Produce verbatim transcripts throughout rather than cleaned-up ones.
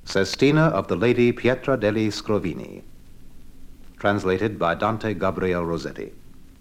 Sestina of the Lady Pietra degli Scrovini, translated by Dante Gabriel Rossetti.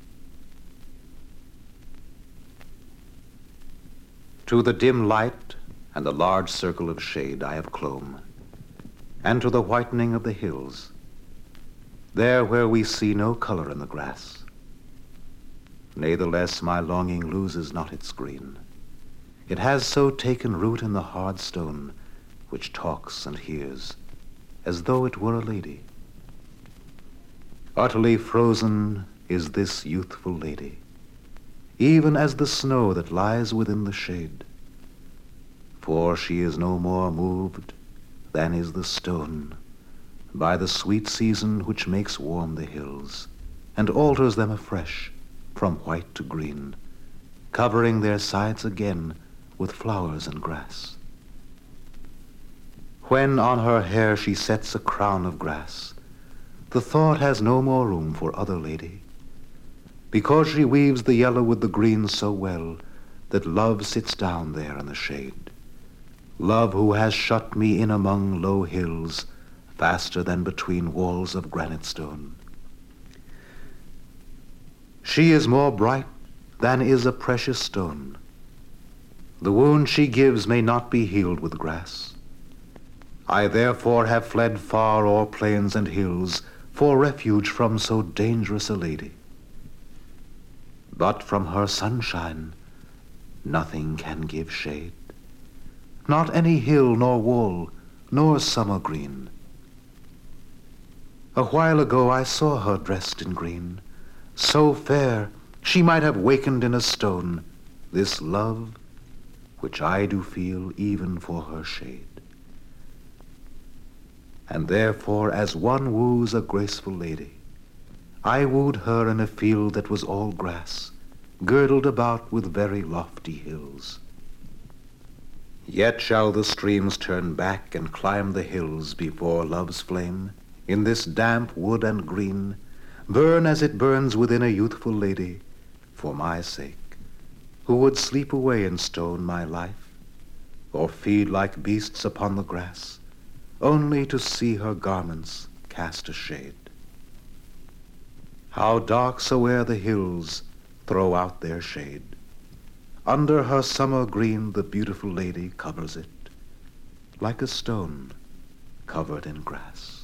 To the dim light and the large circle of shade I have clomb, and to the whitening of the hills, there where we see no color in the grass. Natheless my longing loses not its green. It has so taken root in the hard stone, which talks and hears, as though it were a lady. Utterly frozen is this youthful lady, even as the snow that lies within the shade. For she is no more moved than is the stone by the sweet season which makes warm the hills, and alters them afresh from white to green, covering their sides again with flowers and grass. When on her hair she sets a crown of grass, the thought has no more room for other lady, because she weaves the yellow with the green so well that love sits down there in the shade. Love who has shut me in among low hills faster than between walls of granite stone. She is more bright than is a precious stone. The wound she gives may not be healed with grass. I therefore have fled far o'er plains and hills for refuge from so dangerous a lady. But from her sunshine nothing can give shade, not any hill nor wall, nor summer green. A while ago I saw her dressed in green, so fair she might have wakened in a stone this love which I do feel even for her shade. And therefore, as one woos a graceful lady, I wooed her in a field that was all grass, girdled about with very lofty hills. Yet shall the streams turn back and climb the hills before love's flame, in this damp wood and green, burn as it burns within a youthful lady, for my sake, who would sleep away in stone my life, or feed like beasts upon the grass, only to see her garments cast a shade. How dark soe'er the hills throw out their shade, under her summer green the beautiful lady covers it, like a stone covered in grass.